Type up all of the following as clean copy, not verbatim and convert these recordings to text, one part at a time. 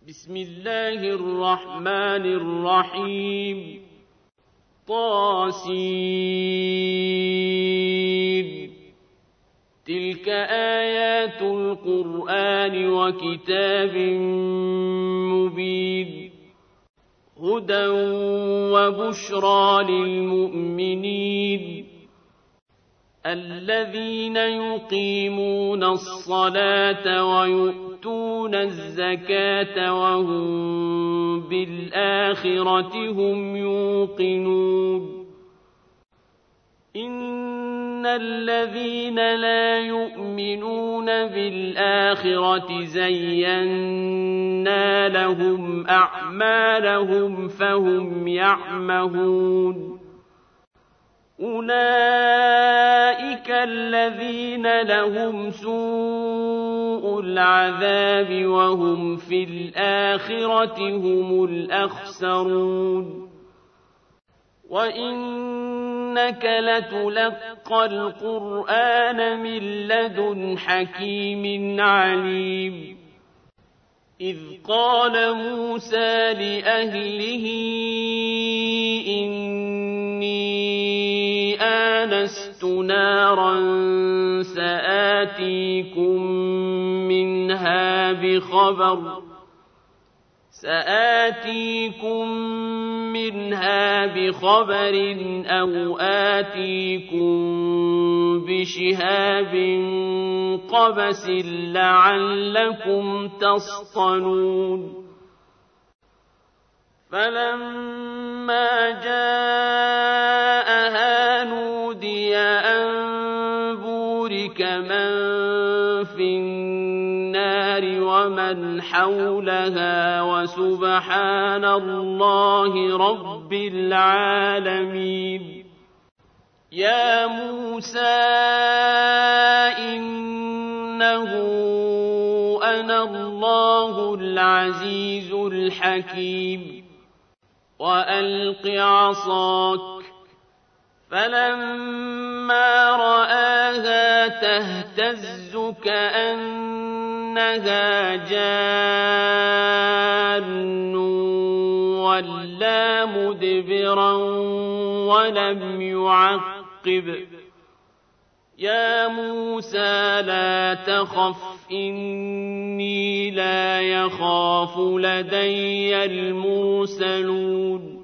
بسم الله الرحمن الرحيم طاسين تلك آيات القرآن وكتاب مبين هدى وبشرى للمؤمنين الذين يقيمون الصلاة ويؤتون الزكاة وهم بالآخرة هم يوقنون إن الذين لا يؤمنون بالآخرة زينا لهم أعمالهم فهم يعمهون أولئك الذين لهم سوء العذاب وهم في الآخرة هم الأخسرون وإنك لتلقى القرآن من لدن حكيم عليم إذ قال موسى لأهله إني آنست نارا سآتيكم منها بخبر أو آتيكم بشهاب قبس لعلكم تصطلون فلما جاءها نودي أن بورك من في النار ومن حولها وسبحان الله رب العالمين يا موسى إنه أنا الله العزيز الحكيم وألق عصاك فلما رآها تهتز كأنها جان ولا مدبرا ولم يعقب يا موسى لا تخف إني لا يخاف لدي المرسلون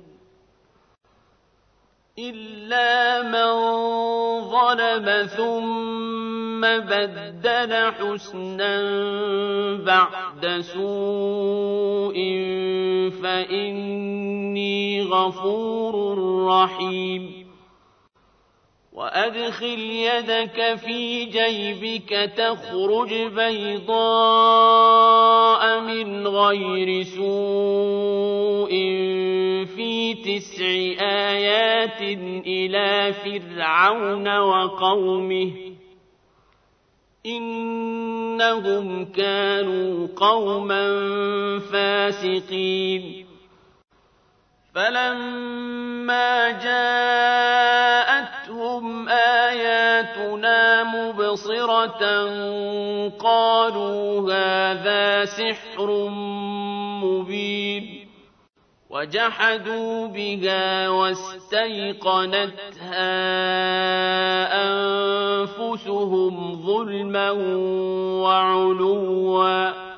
إلا من ظلم ثم بدل حسنا بعد سوء فإني غفور رحيم وأدخل يدك في جيبك تخرج بيضاء من غير سوء في 9 آيات إلى فرعون وقومه إنهم كانوا قوما فاسقين فلما جاءتهم آياتنا مبصرة قالوا هذا سحر مبين وجحدوا بها واستيقنتها أنفسهم ظلما وعلوا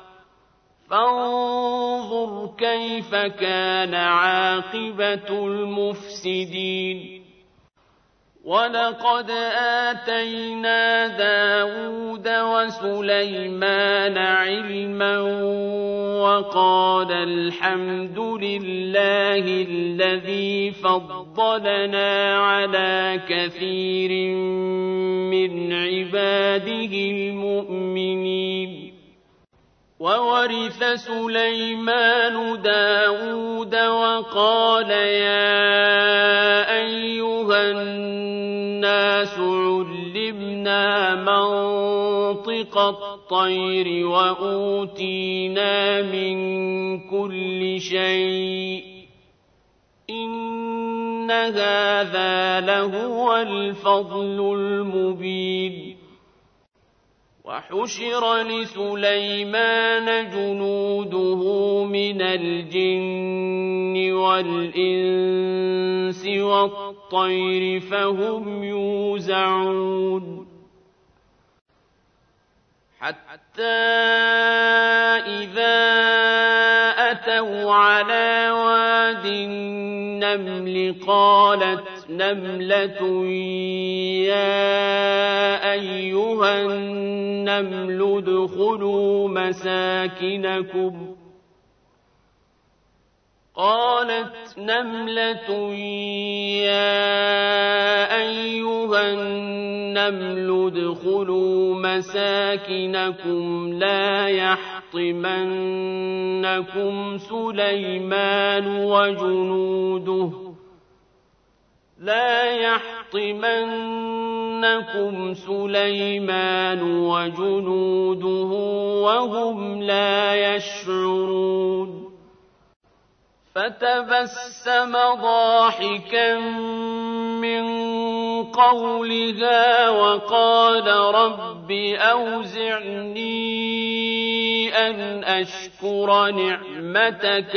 فانظر كيف كان عاقبة المفسدين ولقد آتينا داود وسليمان علما وقال الحمد لله الذي فضلنا على كثير من عباده المؤمنين وورث سليمان داود وقال يا أيها الناس علمنا منطق الطير وأوتينا من كل شيء إن هذا لهو الفضل المبين وحشر لسليمان جنوده من من الجن والإنس والطير فهم يوزعون حتى إذا أتوا على واد النمل قالت نملة يا أيها النمل ادخلوا مساكنكم لا يحطمنكم سليمان وجنوده وهم لا يشعرون فتبسم ضاحكا من قولها وقال رب أوزعني أن أشكر نعمتك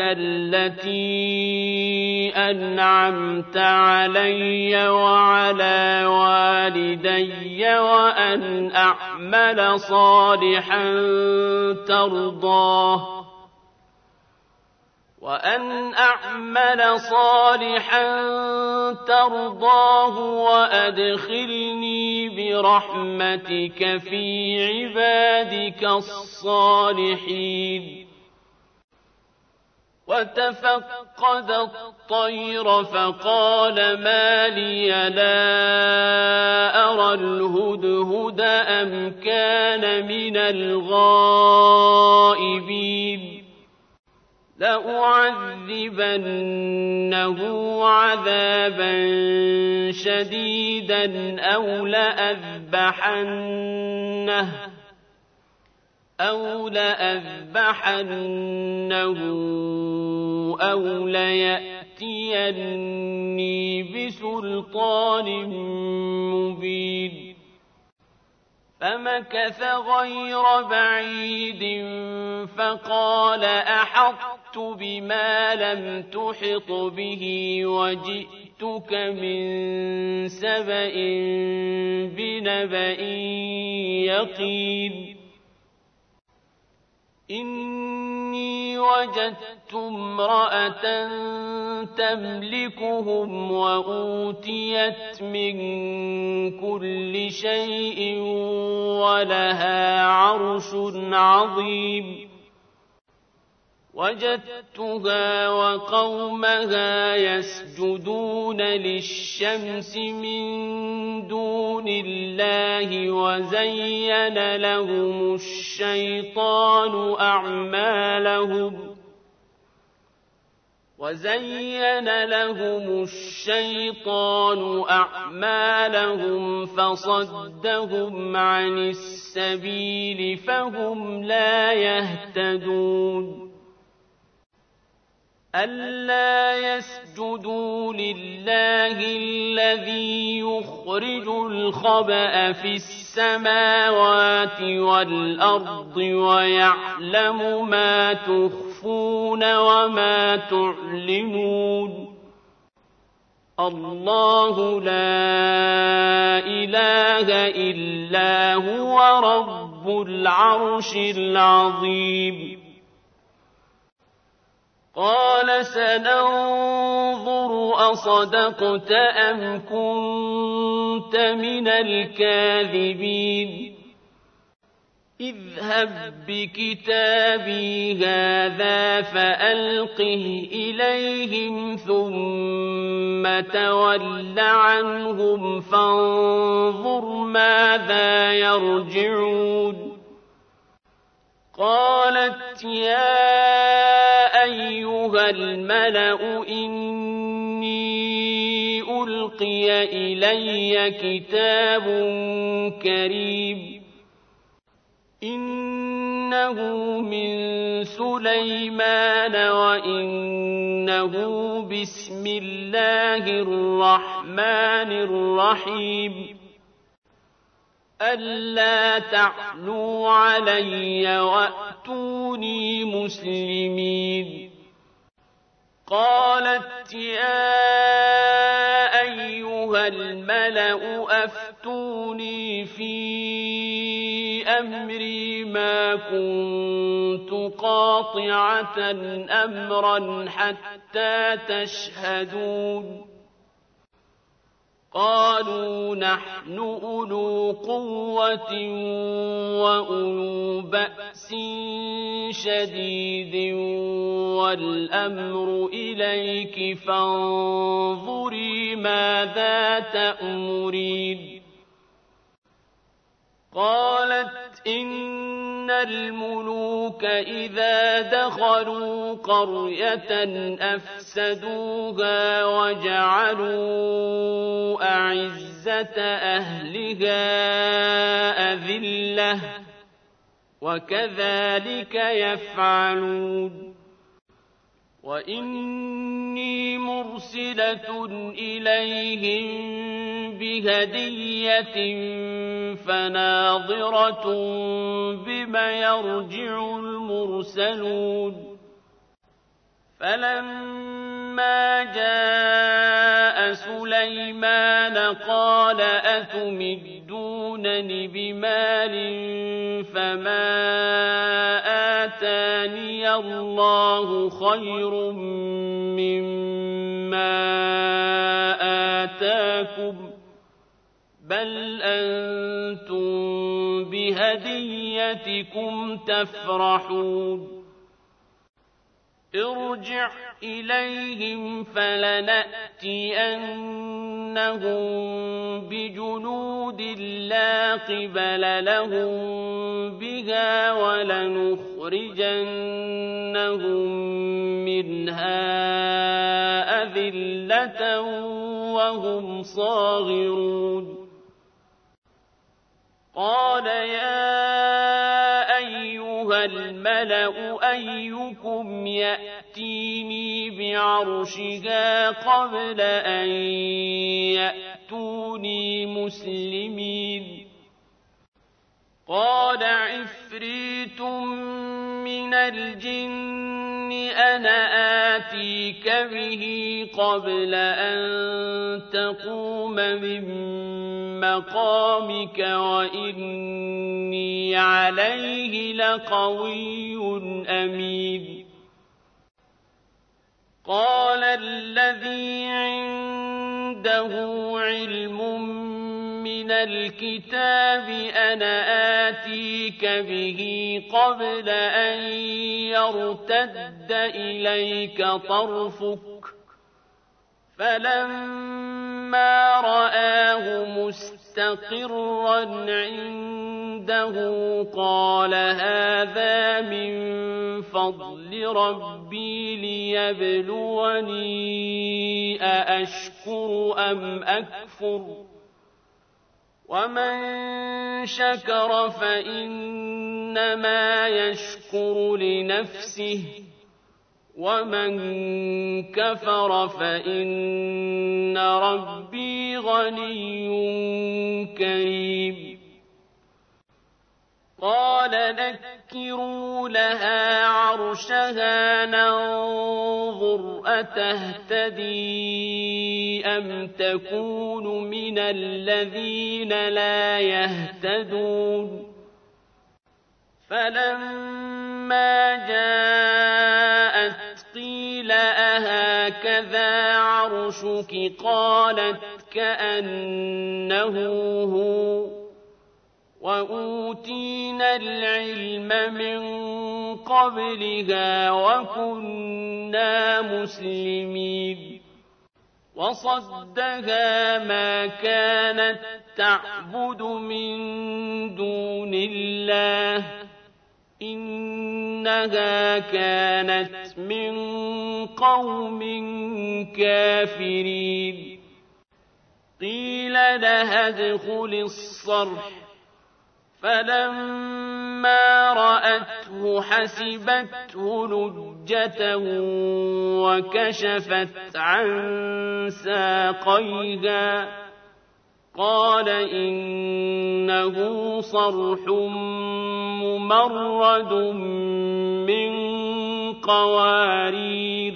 التي أنعمت علي وعلى والدي وأن أعمل صالحا ترضاه وأدخلني برحمتك في عبادك الصالحين وتفقد الطير فقال ما لي لا أرى الهدهد أم كان من الغائبين لأعذبنه عذابا شديدا أو لأذبحنه أو ليأتيني بسلطان مبين فمكث غير بعيد فقال أحطت بما لم تحط به وجئتك من سبأ بنبأ يقين إني وجدت امرأة تملكهم وأوتيت من كل شيء ولها عرش عظيم وجدتها وقومها يسجدون للشمس من دون الله وزين لهم الشيطان أعمالهم فصدهم عن السبيل فهم لا يهتدون ألا يسجدوا لله الذي يخرج الخبأ في السماوات والأرض ويعلم ما تخفون وما تعلنون الله لا إله إلا هو رب العرش العظيم قال سننظر أصدقت أم كنت من الكاذبين اذهب بكتابي هذا فألقه إليهم ثم تول عنهم فانظر ماذا يرجعون قالت يا أيها الملأ إني ألقي إلي كتاب كريم إنه من سليمان وإنه بسم الله الرحمن الرحيم ألا تعلوا علي وأتوا وَأْتُونِي مُسْلِمِينَ قالت يا أيها الملأ أفتوني في أمري ما كنت قاطعة أمرا حتى تشهدون قالوا نحن أولو قوة وأولو بأس شديد والأمر إليك فانظري ماذا تأمرين قالت إن الملوك إذا دخلوا قرية أفسدوها وجعلوا أعزة أهلها أذلة وكذلك يفعلون وإني مرسلة إليهم بهدية فناظرة بما يرجع المرسلون فلما جاء سليمان قال أتمدونني بمال فما آتاني الله خير مما آتاكم بل أنتم بهديتكم تفرحون ارجع إليهم فلنأتينهم بجنود لا قبل لهم بها ولنخرجنهم منها أذلة وهم صاغرون قال يا أيها الملأ أيكم يأتيني بعرشها قبل أن يأتوني مسلمين قال عفريت من الجن أنا آتيك به قبل أن تقوم من مقامك وإني عليه لقوي أمين قال الذي عنده علم من الكتاب أنا آتيك به قبل أن يرتد إليك طرفك فلما رآه مستقرا عنده قال هذا من فضل ربي ليبلوني أأشكر أم أكفر ومن شكر فإنما يشكر لنفسه ومن كفر فإن ربي غني كريم قال نكروا لها عرشها ننظر أتهتدي أم تكون من الذين لا يهتدون فلما جاءت قيل أهكذا عرشك قالت كأنه هو وأوتينا العلم من قبلها وكنا مسلمين وصدها ما كانت تعبد من دون الله إنها كانت من قوم كافرين قيل لها ادخل الصرح فلما رأته حسبته لجة وكشفت عن ساقيها قال إنه صرح ممرد من قوارير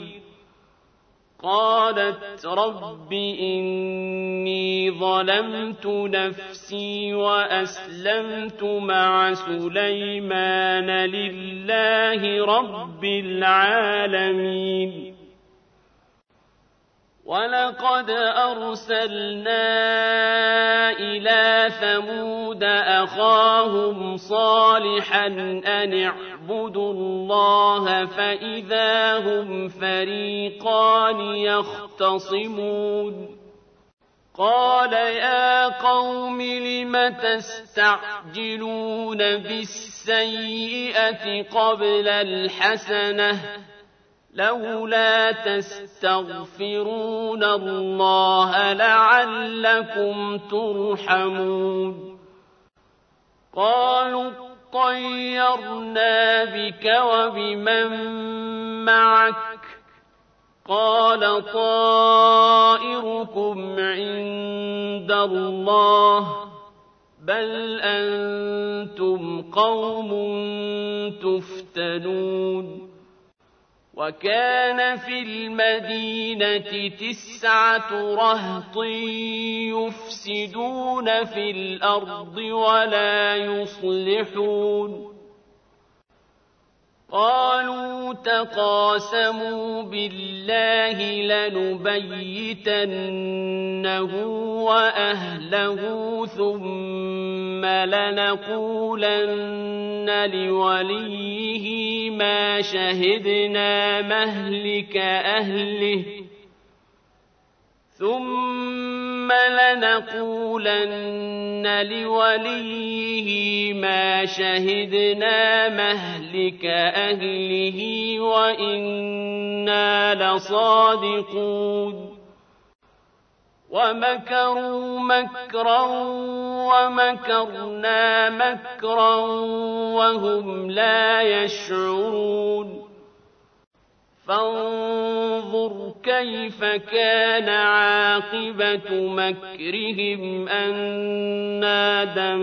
قالت رب إني ظلمت نفسي وأسلمت مع سليمان لله رب العالمين ولقد أرسلنا إلى ثمود أخاهم صالحا أن اعبدوا الله فإذا هم فريقان يختصمون قال يا قوم لم تستعجلون بالسيئة قبل الحسنة لولا تستغفرون الله لعلكم ترحمون قالوا طيرنا بك وبمن معك قال طائركم عند الله بل أنتم قوم تفتنون وكان في المدينة 9 رهط يفسدون في الأرض ولا يصلحون قالوا تقاسموا بالله لنبيتنه وأهله ثم لنقولن لوليه ما شهدنا مهلك أهله وإنا لصادقون ومكروا مكرا ومكرنا مكرا وهم لا يشعرون فانظر كيف كان عاقبة مكرهم أنا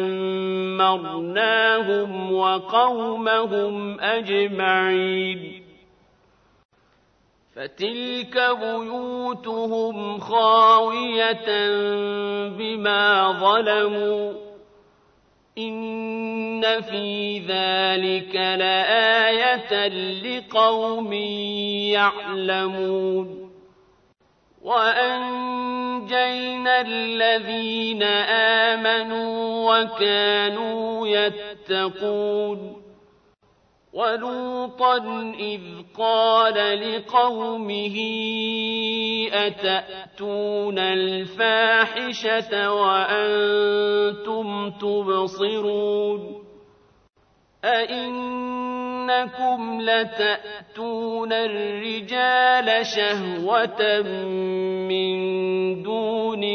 دمرناهم وقومهم أجمعين فتلك بيوتهم خاوية بما ظلموا إن في ذلك لآية لقوم يعلمون وأنجينا الذين آمنوا وكانوا يتقون ولوطا إذ قال لقومه أتأتون الفاحشة وأنتم تبصرون أئنكم لتأتون الرجال شهوة من دون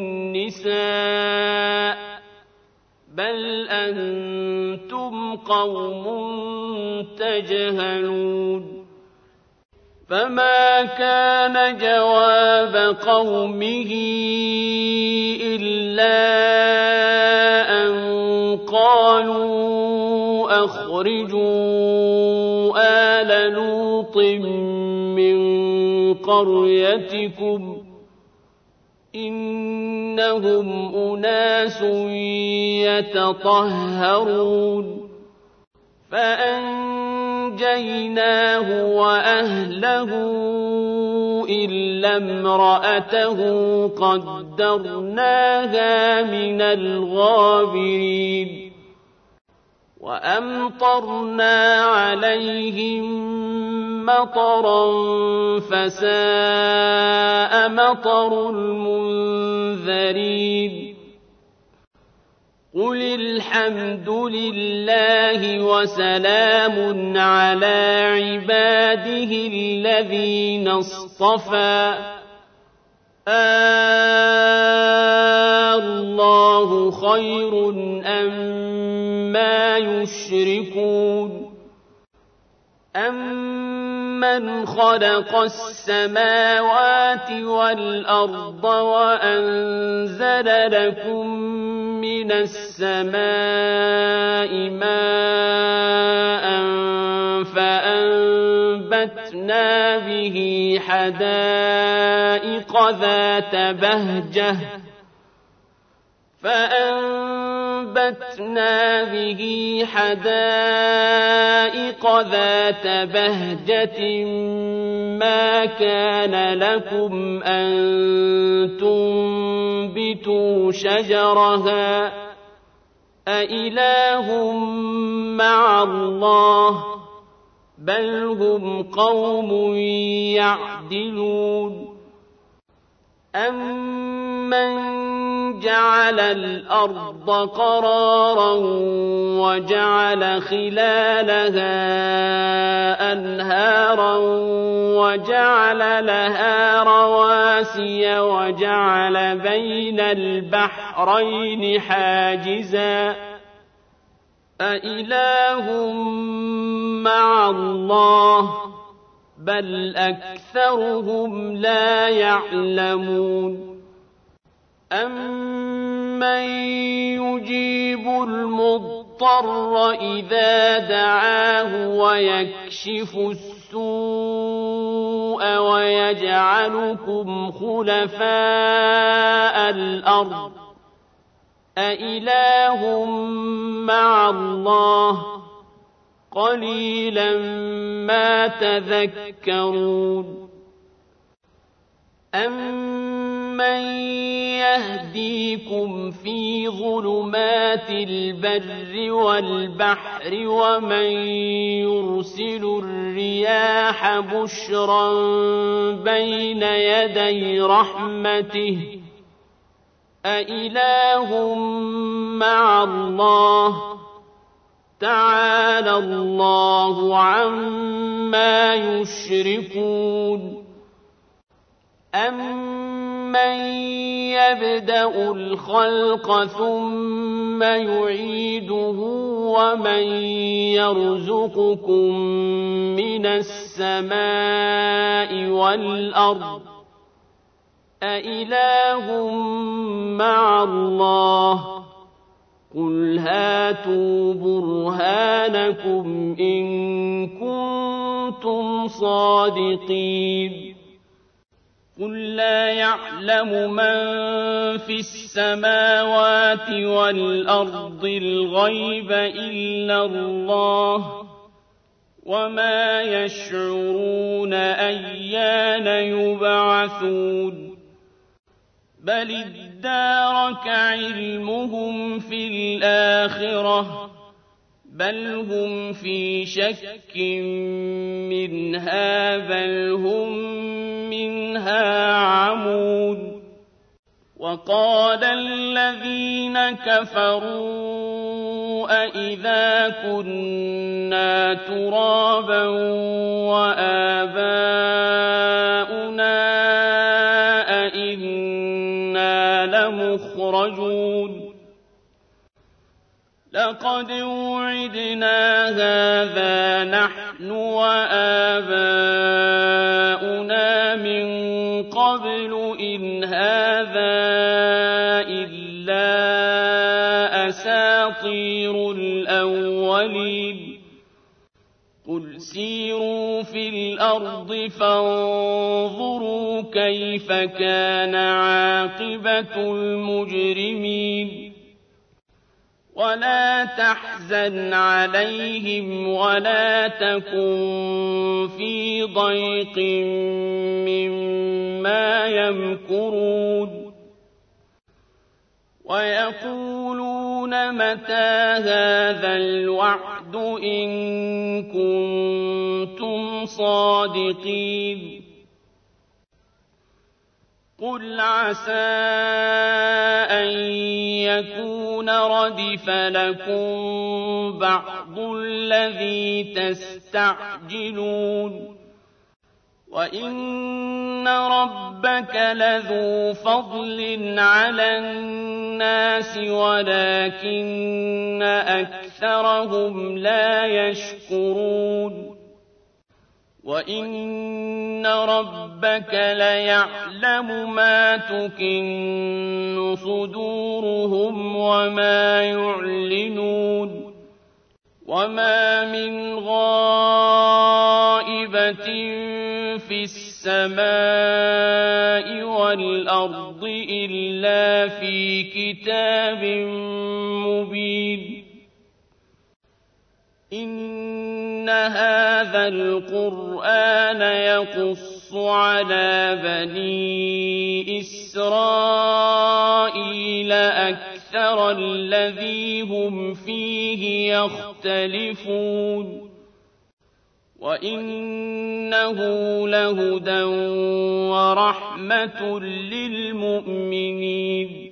النساء بل أنتم قوم تجهلون فما كان جواب قومه إلا أن قالوا أخرجوا آل لوط من قريتكم إنهم أناس يتطهرون فأنجيناه وأهله إلا امرأته قدرناها من الغابرين وأمطرنا عليهم مطرا فساء مطر المنذرين قل الحمد لله وسلام على عباده الذين اصطفى الله خير أما يشركون أمن أَمَّنْ خَلَقَ السَّمَاوَاتِ وَالْأَرْضَ وَأَنزَلَ لَكُم مِّنَ السَّمَاءِ مَاءً فَأَنبَتْنَا به حدائق ذات بهجة ما كان لكم أن تنبتوا شجرها أإله مع الله بل هم قوم يعدلون أَمَّنْ جَعَلَ الْأَرْضَ قَرَارًا وَجَعَلَ خِلَالَهَا أَنْهَارًا وَجَعَلَ لَهَا رَوَاسِيَ وَجَعَلَ بَيْنَ الْبَحْرَيْنِ حَاجِزًا أَإِلَٰهٌ مَّعَ اللَّهِ بل أكثرهم لا يعلمون أَمَّن يُجِيبُ الْمُضْطَرَّ إِذَا دَعَاهُ وَيَكْشِفُ السُّوءَ وَيَجْعَلُكُمْ خُلَفَاءَ الْأَرْضِ أَإِلَٰهٌ مَّعَ اللَّهِ قَلِيلًا مَا تَذَكَّرُونَ أَمَّن يَهْدِيكُمْ فِي ظُلُمَاتِ الْبَرِّ وَالْبَحْرِ وَمَن يُرْسِلُ الرِّيَاحَ بُشْرًا بَيْنَ يَدَيْ رَحْمَتِهِ أَإِلَٰهٌ مَّعَ اللَّهِ تَعَالَى اللَّهُ عَمَّا يُشْرِكُونَ أَمَّن يَبْدَأُ الْخَلْقَ ثُمَّ يُعِيدُهُ وَمَن يَرْزُقُكُم مِّنَ السَّمَاءِ وَالْأَرْضِ أَإِلَٰهٌ مَّعَ اللَّهِ قُلْ هَاتُوا بُرْهَانَكُمْ إِن كُنتُمْ صَادِقِينَ قُل لَّا يَعْلَمُ مَن فِي السَّمَاوَاتِ وَالْأَرْضِ الْغَيْبَ إِلَّا اللَّهُ وَمَا يَشْعُرُونَ أَيَّانَ يُبْعَثُونَ بَلِ ادَّارَكَ عِلْمُهُمْ في الْآخِرَةِ بَلْ هُمْ فِي شَكٍّ مِّنْهَا بَلْ هُم مِّنْهَا عَمُونَ وَقَالَ الَّذِينَ كَفَرُوا أَإِذَا كُنَّا تُرَابًا وَآبَاؤُنَا أَإِنَّا لَمُخْرَجُونَ لَقَدْ وُعِدْنَا هَٰذَا نَحْنُ وَآبَاؤُنَا مِن قَبْلُ إِنْ هَٰذَا إِلَّا أَسَاطِيرُ الْأَوَّلِينَ قُلْ سِيرُوا فِي الْأَرْضِ فَانظُرُوا كَيْفَ كَانَ عَاقِبَةُ الْمُجْرِمِينَ وَلَا تَحْزَنْ عَلَيْهِمْ وَلَا تَكُن فِي ضَيْقٍ مِّمَّا يَمْكُرُونَ وَيَقُولُونَ مَتَىٰ هَٰذَا الْوَعْدُ إِن كُنتُمْ صَادِقِينَ قُلْ عَسَىٰ أَن يَكُونَ رَدِفَ لَكُم بَعْضُ الَّذِي تَسْتَعْجِلُونَ وَإِنَّ رَبَّكَ لَذُو فَضْلٍ عَلَى النَّاسِ وَلَٰكِنَّ أَكْثَرَهُمْ لَا يَشْكُرُونَ وَإِنَّ رَبَّكَ لَيَعْلَمُ مَا تُكِنُّ صُدُورُهُمْ وَمَا يُعْلِنُونَ وَمَا مِنْ غَائِبَةٍ فِي السَّمَاءِ وَالْأَرْضِ إِلَّا فِي كِتَابٍ مُّبِينٍ إِنَّ هَٰذَا الْقُرْآنَ يَقُصُّ عَلَىٰ بَنِي إِسْرَائِيلَ أَكْثَرَ الَّذِي هُمْ فِيهِ يَخْتَلِفُونَ وَإِنَّهُ لَهُدًى وَرَحْمَةٌ لِّلْمُؤْمِنِينَ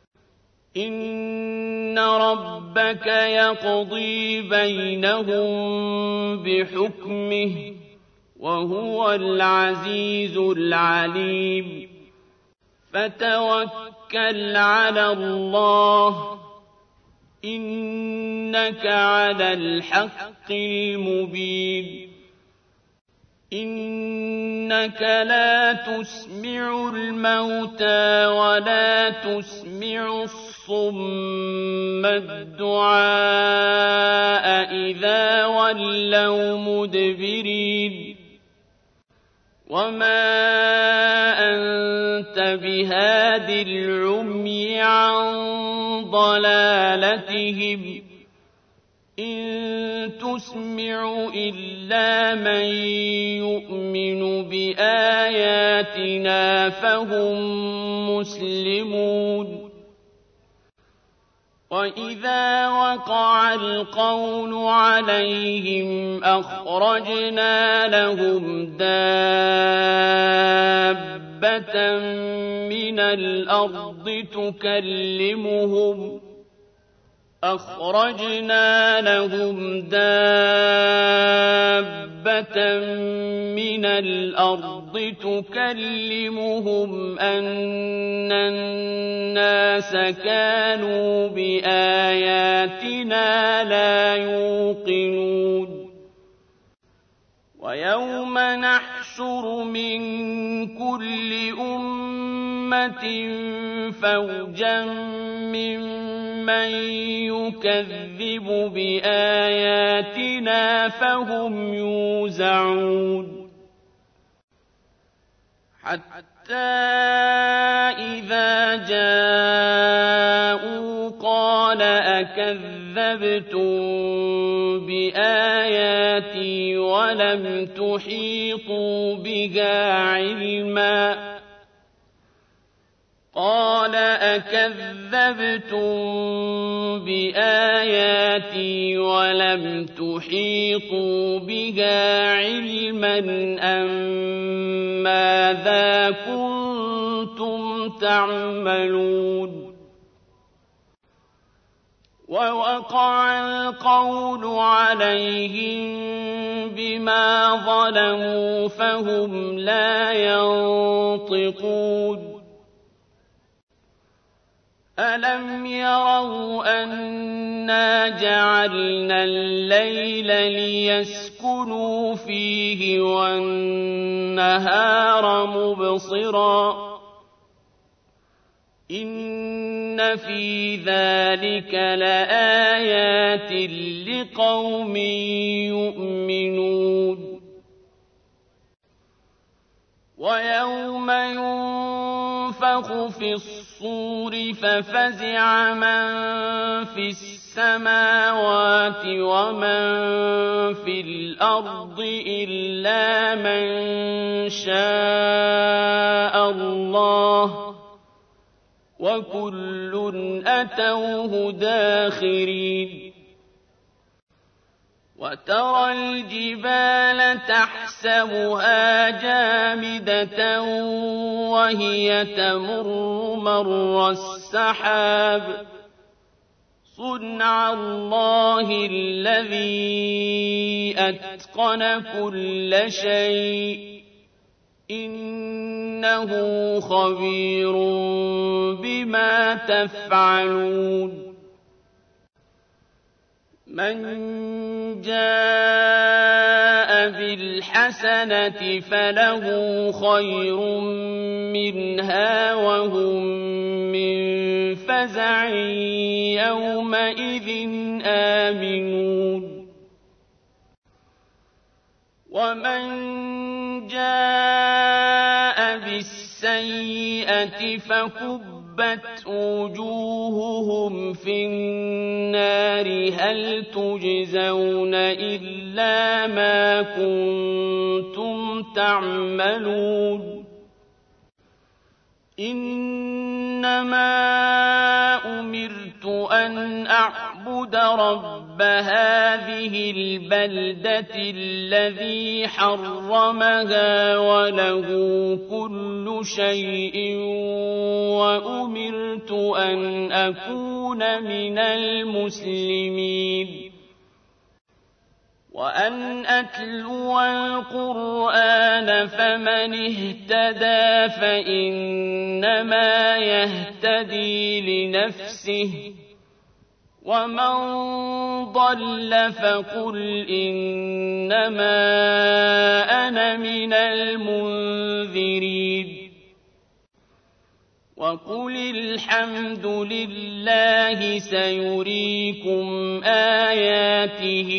إِنَّ رَبَّكَ يَقْضِي بَيْنَهُم بِحُكْمِهِ ۚ وَهُوَ الْعَزِيزُ الْعَلِيمُ فَتَوَكَّلْ عَلَى اللَّهِ ۖ إِنَّكَ عَلَى الْحَقِّ الْمُبِينِ إِنَّكَ لَا تُسْمِعُ الْمَوْتَىٰ وَلَا تُسْمِعُ الصُّمَّ الدُّعَاءَ إِذَا وَلَّوْا مُدْبِرِينَ وَمَا أَنتَ بِهَادِ الْعُمْيِ عَن ضَلَالَتِهِمْ ۖ إِن تُسْمِعُ إِلَّا مَن يُؤْمِنُ بِآيَاتِنَا فَهُم مُّسْلِمُونَ وَإِذَا وَقَعَ الْقَوْلُ عَلَيْهِمْ أَخْرَجْنَا لَهُمْ دَابَّةً مِّنَ الْأَرْضِ تُكَلِّمُهُمْ أَنَّ النَّاسَ كَانُوا بِآيَاتِنَا لَا يُوقِنُونَ وَيَوْمَ نَحْشُرُ مِن كُلِّ أُمَّةٍ فَوْجًا مِّمَّن يُكَذِّبُ بِآيَاتِنَا فَهُمْ يُوزَعُونَ حَتَّىٰ إِذَا جَاءُوا قَالَ أَكَذَّبْتُم بِآيَاتِي وَلَمْ تُحِيطُوا بِهَا عِلْمًا مَّاذَا كُنتُمْ تَعْمَلُونَ وَوَقَعَ الْقَوْلُ عَلَيْهِم بِمَا ظَلَمُوا فَهُمْ لَا يَنطِقُونَ أَلَمْ يَرَوْا أَنَّا جَعَلْنَا اللَّيْلَ لِيَسْكُنُوا فِيهِ وَالنَّهَارَ مُبْصِرًا ۚ إِنَّ فِي ذَٰلِكَ لَآيَاتٍ لِّقَوْمٍ يُؤْمِنُونَ وَيَوْمَ يُنفَخُ فِي الصُّورِ فَفَزِعَ مَن فِي السَّمَاوَاتِ وَمَن فِي الْأَرْضِ إِلَّا مَن شَاءَ اللَّهُ ۖ وَكُلٌّ أَتَوْهُ دَاخِرِينَ وَتَرَى الْجِبَالَ تَحْسَبُهَا جَامِدَةً وَهِيَ تَمُرُّ مَرَّ السَّحَابِ ۚ صُنْعَ اللَّهِ الَّذِي أَتْقَنَ كُلَّ شَيْءٍ ۚ إِنَّهُ خَبِيرٌ بِمَا تَفْعَلُونَ مَن جَاءَ بِالْحَسَنَةِ الْحَسَنَةِ فَلَهُ خَيْرٌ مِّنْهَا وَهُم مِّن فَزَعٍ يَوْمَئِذٍ آمِنُونَ وَمَن جَاءَ بِالسَّيِّئَةِ فَكُبَّتْ وُجُوهُهُمْ فِي النَّارِ هَلْ تُجْزَوْنَ إِلَّا مَا كُنتُمْ تَعْمَلُونَ إِنَّمَا أُمِرْتُ أَنْ أَعْبُدَ رَبَّ هَٰذِهِ الْبَلْدَةِ الَّذِي حَرَّمَهَا وَلَهُ كُلُّ شَيْءٍ وَأُمِرْتُ أَنْ أَكُونَ مِنَ المسلمين وَأَنْ أَتْلُوَ الْقُرْآنَ فَمَنِ اهْتَدَىٰ فَإِنَّمَا يَهْتَدِي لِنَفْسِهِ وَمَن ضَلَّ فَقُلْ إِنَّمَا أَنَا مِنَ الْمُنذِرِينَ وَقُلِ الْحَمْدُ لِلَّهِ سَيُرِيكُمْ آيَاتِهِ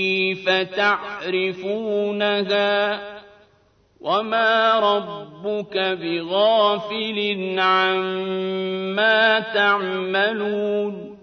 فَتَعْرِفُونَهَا وَمَا رَبُّكَ بِغَافِلٍ عَمَّا تَعْمَلُونَ